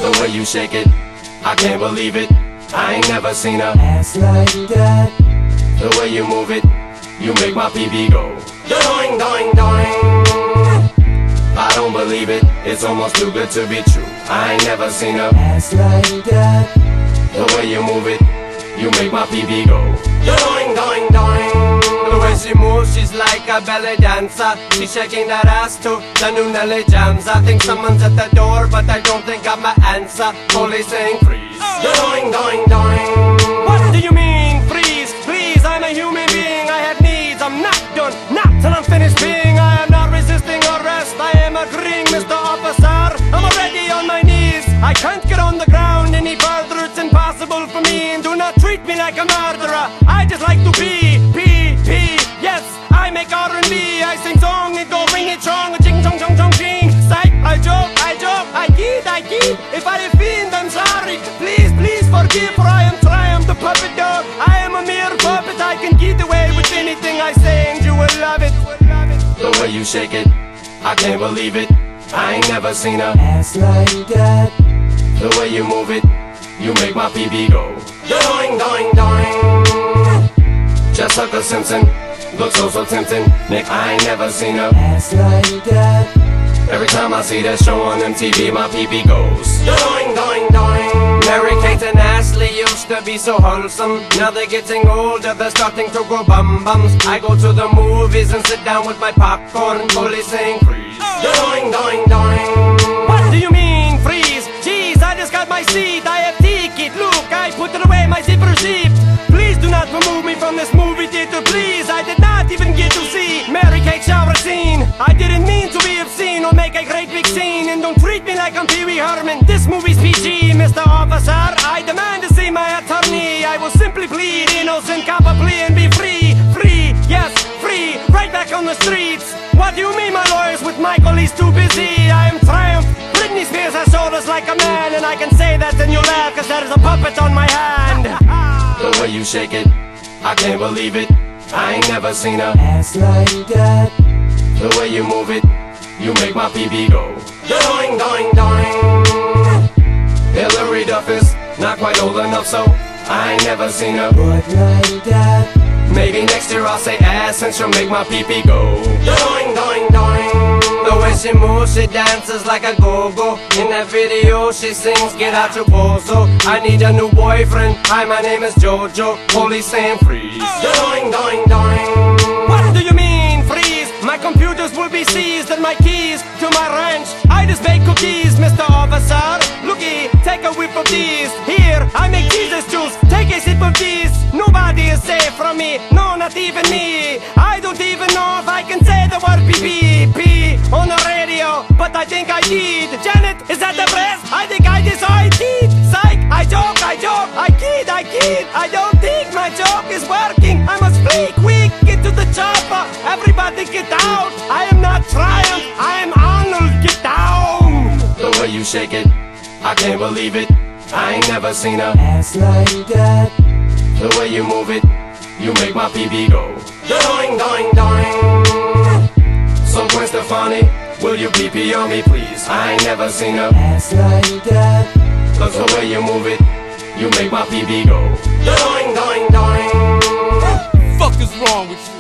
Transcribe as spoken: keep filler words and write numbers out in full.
The way you shake it, I can't believe it. I ain't never seen a ass like that. The way you move it, you make my P B go doing, doing, doing. I don't believe it, it's almost too good to be true. I ain't never seen a ass like that. The way you move it, you make my P B go doing, doing, doing. The way she moves, she's like a belly dancer. She's shaking that ass to the new Nelly jams. I think someone's at the door, but I don't think I'm my answer. Police saying freeze, doing, doing, doing. What do you mean freeze? Please, I'm a human being, I have needs. I'm not done, not till I'm finished being. I am not resisting arrest, I am agreeing, Mister Officer. I'm already on my knees, I can't get on the ground any further. It's impossible for me, and do not treat me like a murderer. I just like to be, be, be. Yes, I make R and B, I sing song, it go ring it strong. Ching chong chong chong ching. Psych, I joke, I joke, I kid, I kid. If I offend, I'm sorry. Please, please forgive, for I am Triumph, the puppet dog. I am a mere puppet, I can get away with anything I say, and you will love it. The way you shake it, I can't believe it. I ain't never seen a ass like that. The way you move it, you make my P B go doing, doing, doing. Jessica Simpson, looks so, so tempting. Nick, I ain't never seen a ass like that. Every time I see that show on M T V, my P B goes doing, doing, doing. Mary Kate and Ashley used to be so wholesome. Now they're getting older, they're starting to grow bum bums. I go to the movies and sit down with my popcorn. Police saying freeze, doing, doing, doing. What do you mean freeze? Jeez, I just got my seat, I have ticket. Look, I put it away, my zipper zip. Please do not remove me from this movie theater, please. I did not even get to see Mary Kate shower scene. I didn't mean to be obscene or make a great big scene. And don't treat me like I'm Pee Wee Herman. This movie's P G, Mister Officer. I demand to see my attorney. I will simply plead innocent, cop a plea and be free. Free, yes, free, right back on the streets. What do you mean my lawyer's with Michael, he's too busy? I am Triumph, Britney Spears has shoulders like a man. And I can say that and you laugh, cause there is a puppet on my hand. The way you shake it, I can't believe it. I ain't never seen a ass like that. The way you move it, you make my P B go doing, doing, doing. Hillary Duff is not quite old enough, so I ain't never seen a butt like that. Maybe next year I'll say ass and she'll make my P P go doing, doing, doing. The way she moves, she dances like a go-go. In that video she sings, get out your bozo. I need a new boyfriend, hi my name is Jojo. Police saying freeze, doing, doing, doing. What do you mean freeze? My computers will be seized and my keys to my ranch. I just bake cookies, Mister Officer. Looky, take a whip of these. Here, I make Jesus juice, take a sip of these. Nobody is safe from me, no, not even me. I don't even know if I can say the word P P P on the radio, but I think I did. Janet, is that the press? I think I did, so I did. Psych, I joke, I joke, I kid, I kid. I don't think my joke is working. I must flee quick, get to the chopper. Everybody get out. I am not Triumph, I am Arnold, get down. The way you shake it, I can't believe it. I ain't never seen a ass like that. The way you move it, you make my P B go doing, doing, doing. So Gwen Stefani, will you P P on me please? I ain't never seen a ass like that. Cause the way you move it, you make my P B go doing, doing, doing. Fuck is wrong with you?